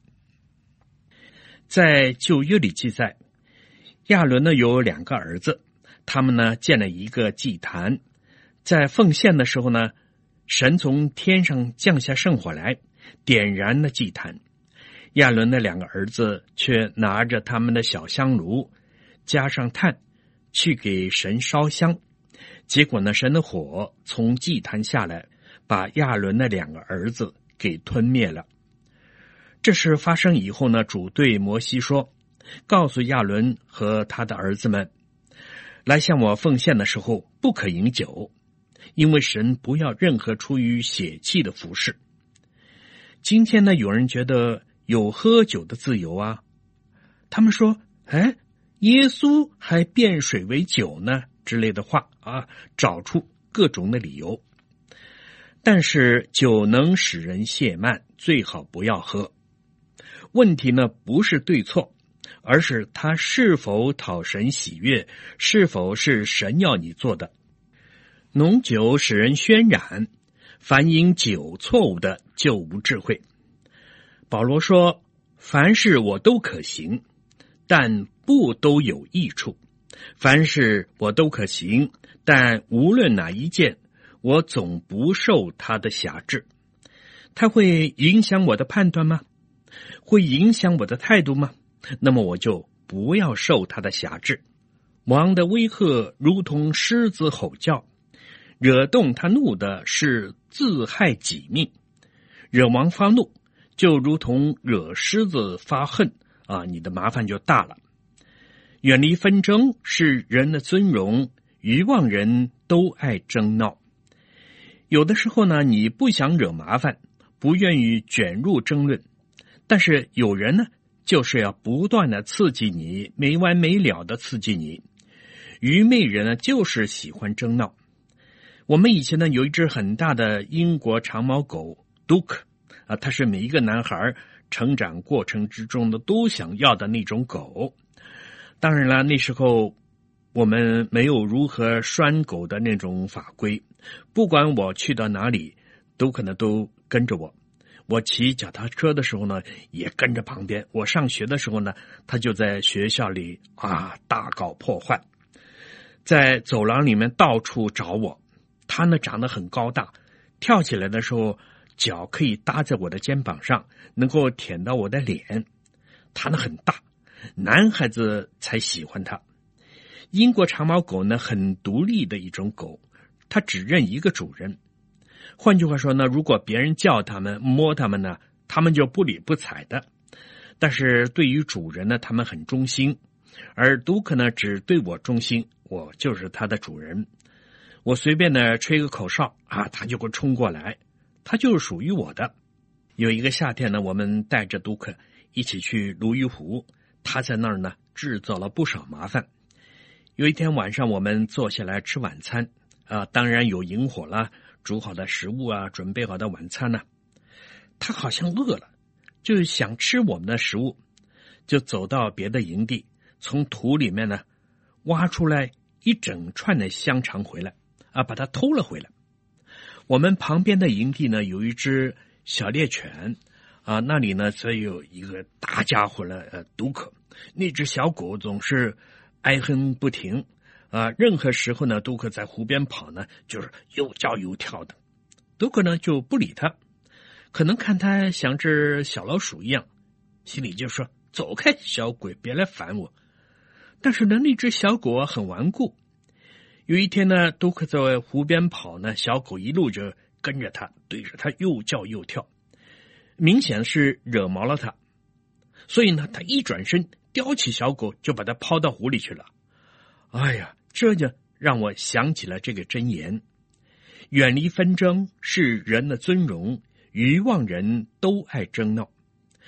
在旧约里记载，亚伦呢有2个儿子，他们呢建了一个祭坛，在奉献的时候呢，神从天上降下圣火来，点燃了祭坛。亚伦的2个儿子却拿着他们的小香炉，加上炭，去给神烧香。结果呢，神的火从祭坛下来，把亚伦的2个儿子给吞灭了。这事发生以后呢，主对摩西说，告诉亚伦和他的儿子们，来向我奉献的时候不可饮酒，因为神不要任何出于血气的服事。今天呢，有人觉得有喝酒的自由啊，他们说，耶稣还变水为酒呢之类的话啊，找出各种的理由。但是酒能使人懈慢，最好不要喝。问题呢，不是对错，而是它是否讨神喜悦，是否是神要你做的。浓酒使人渲染，凡因酒错误的，就无智慧。保罗说，凡事我都可行，但不都有益处。凡事我都可行，但无论哪一件，我总不受它的辖制。它会影响我的判断吗？会影响我的态度吗？那么我就不要受它的辖制。王的威吓如同狮子吼叫，惹动他怒的是自害己命。惹王发怒，就如同惹狮子发恨啊，你的麻烦就大了。远离纷争是人的尊荣，愚妄人都爱争闹。有的时候呢，你不想惹麻烦，不愿意卷入争论，但是有人呢，就是要不断的刺激你，没完没了的刺激你。愚昧人呢，就是喜欢争闹。我们以前呢，有一只很大的英国长毛狗 Duke 啊，它是每一个男孩成长过程之中的都想要的那种狗。当然了，那时候我们没有如何拴狗的那种法规，不管我去到哪里，都可能都跟着我。我骑脚踏车的时候呢，也跟着旁边。我上学的时候呢，他就在学校里大搞破坏，在走廊里面到处找我。他呢长得很高大，跳起来的时候脚可以搭在我的肩膀上，能够舔到我的脸。他呢很大，男孩子才喜欢他。英国长毛狗呢很独立的一种狗，它只认一个主人。换句话说呢，如果别人叫他们摸他们呢，他们就不理不睬的。但是对于主人呢，他们很忠心，而杜克呢只对我忠心，我就是他的主人。我随便的吹个口哨他就会冲过来，他就是属于我的。有一个夏天呢，我们带着杜克一起去鲈鱼湖，他在那儿呢制造了不少麻烦。有一天晚上，我们坐下来吃晚餐当然有萤火啦，煮好的食物准备好的晚餐呢。他好像饿了，就想吃我们的食物，就走到别的营地，从土里面呢挖出来一整串的香肠回来把它偷了回来。我们旁边的营地呢有一只小猎犬那里呢所以有一个大家伙了杜克。那只小狗总是哀哼不停任何时候呢杜克在湖边跑呢就是又叫又跳的。杜克呢就不理他，可能看他像只小老鼠一样，心里就说走开小鬼，别来烦我。但是呢那只小狗很顽固。有一天呢杜克在湖边跑呢，小狗一路就跟着他，对着他又叫又跳，明显是惹毛了他。所以呢他一转身叼起小狗就把它抛到湖里去了。哎呀，这就让我想起了这个箴言，远离纷争是人的尊荣，愚妄人都爱争闹。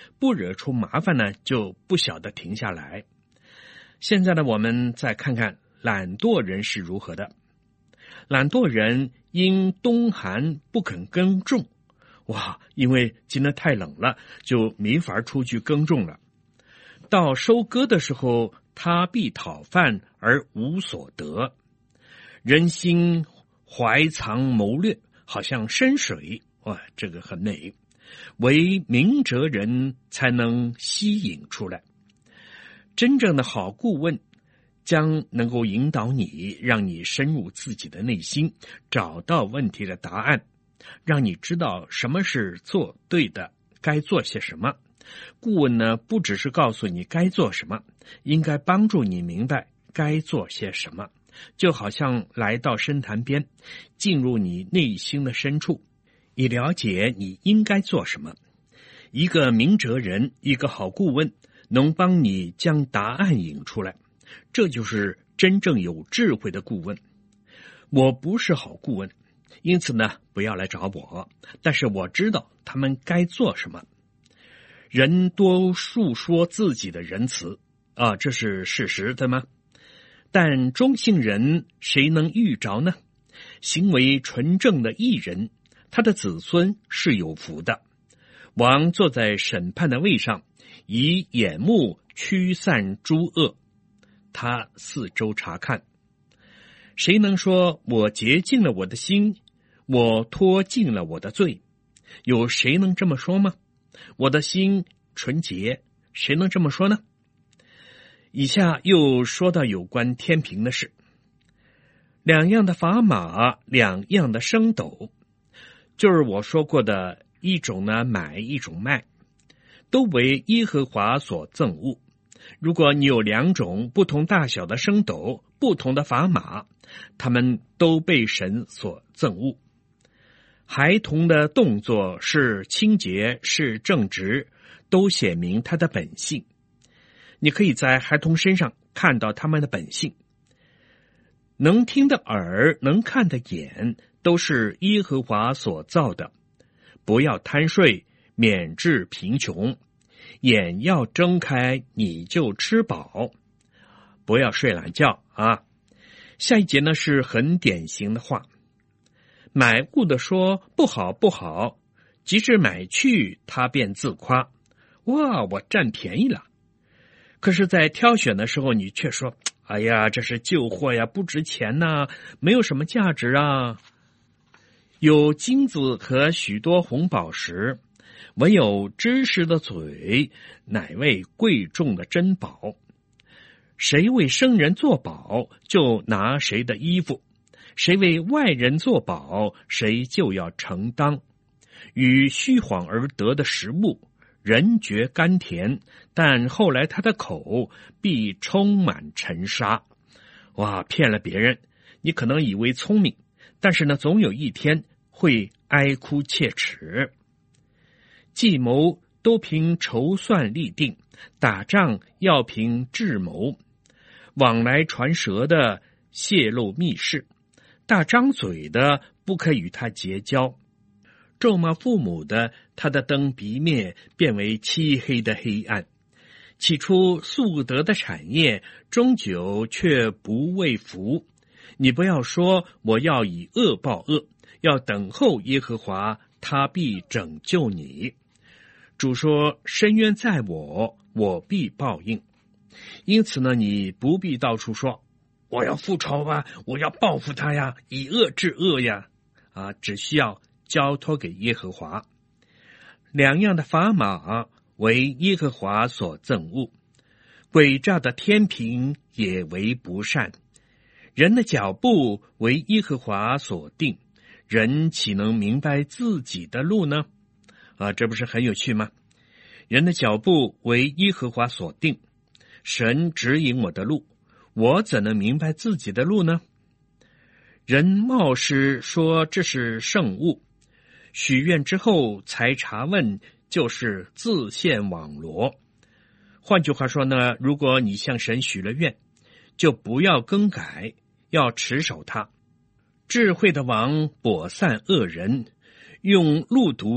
不惹出麻烦呢，就不晓得停下来。现在呢，我们再看看懒惰人是如何的。懒惰人因冬寒不肯耕种，因为今天太冷了，就没法出去耕种了。到收割的时候，他必讨饭而无所得。人心怀藏谋略，好像深水，这个很美，唯明哲人才能吸引出来。真正的好顾问将能够引导你，让你深入自己的内心，找到问题的答案，让你知道什么是做对的，该做些什么。顾问呢，不只是告诉你该做什么，应该帮助你明白该做些什么，就好像来到深潭边，进入你内心的深处，以了解你应该做什么。一个明哲人，一个好顾问，能帮你将答案引出来，这就是真正有智慧的顾问。我不是好顾问，因此呢，不要来找我，但是我知道他们该做什么。人多述说自己的仁慈这是事实，对吗？但忠信人谁能遇着呢？行为纯正的义人，他的子孙是有福的。王坐在审判的位上，以眼目驱散诸恶，他四周查看。谁能说我洁净了我的心，我脱尽了我的罪？有谁能这么说吗？我的心纯洁，谁能这么说呢？以下又说到有关天平的事。两样的砝码，两样的升斗，就是我说过的，一种呢买，一种卖，都为耶和华所憎恶。如果你有两种不同大小的升斗，不同的砝码，他们都被神所憎恶。孩童的动作是清洁，是正直，都显明他的本性。你可以在孩童身上看到他们的本性。能听的耳，能看的眼，都是耶和华所造的。不要贪睡，免致贫穷。眼要睁开，你就吃饱。不要睡懒觉啊！下一节呢是很典型的话。买物的说不好不好，即使买去，他便自夸，我占便宜了。可是在挑选的时候，你却说，哎呀，这是旧货呀，不值钱呐，没有什么价值啊。有金子和许多红宝石，唯有知识的嘴，乃为贵重的珍宝。谁为生人作保，就拿谁的衣服；谁为外人作保，谁就要承当。与虚谎而得的食物，人觉甘甜，但后来他的口必充满尘沙。骗了别人，你可能以为聪明，但是呢，总有一天会哀哭切齿。计谋都凭筹算立定，打仗要凭智谋。往来传舌的泄露密事，大张嘴的不可与他结交。咒骂父母的，他的灯必灭，变为漆黑的黑暗。起初素得的产业，终久却不为福。你不要说我要以恶报恶，要等候耶和华，他必拯救你。主说，深渊在我，我必报应。因此呢，你不必到处说我要复仇啊，我要报复他呀，以恶治恶呀，只需要交托给耶和华。两样的砝码为耶和华所憎恶，诡诈的天平也为不善。人的脚步为耶和华所定，人岂能明白自己的路呢？这不是很有趣吗？人的脚步为耶和华所定，神指引我的路，我怎能明白自己的路呢？人冒失说这是圣物，许愿之后才查问，就是自陷网罗。换句话说呢，如果你向神许了愿，就不要更改，要持守它。智慧的王簸散恶人，用路毒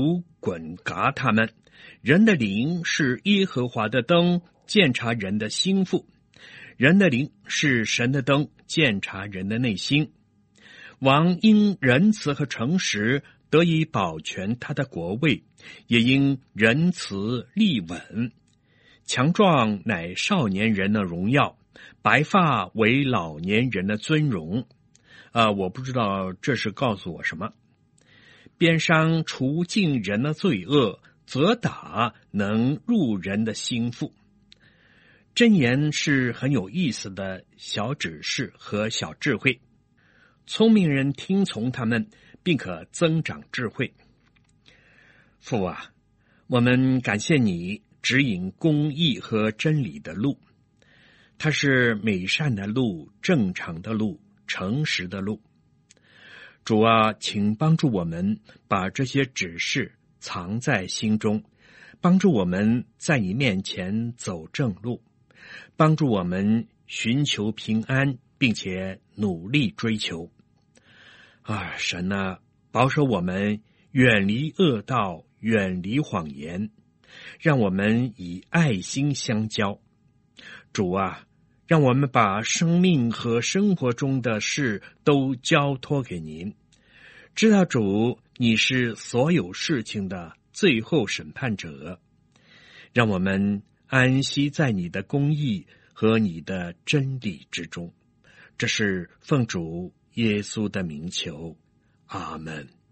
滚嘎他们。人的灵是耶和华的灯，鉴察人的心腹。人的灵是神的灯，鉴察人的内心。王因仁慈和诚实得以保全他的国位，也因仁慈立稳。强壮乃少年人的荣耀，白发为老年人的尊荣。我不知道这是告诉我什么。鞭伤除尽人的罪恶，责打能入人的心腹。箴言是很有意思的小指示和小智慧，聪明人听从他们，并可增长智慧。父啊，我们感谢你指引公义和真理的路，它是美善的路、正常的路、诚实的路。主啊，请帮助我们把这些指示藏在心中，帮助我们在你面前走正路，帮助我们寻求平安，并且努力追求。神啊，保守我们远离恶道，远离谎言，让我们以爱心相交。主啊，让我们把生命和生活中的事都交托给您，知道主，你是所有事情的最后审判者。让我们安息在你的公义和你的真理之中。这是奉主耶稣的名求，阿们。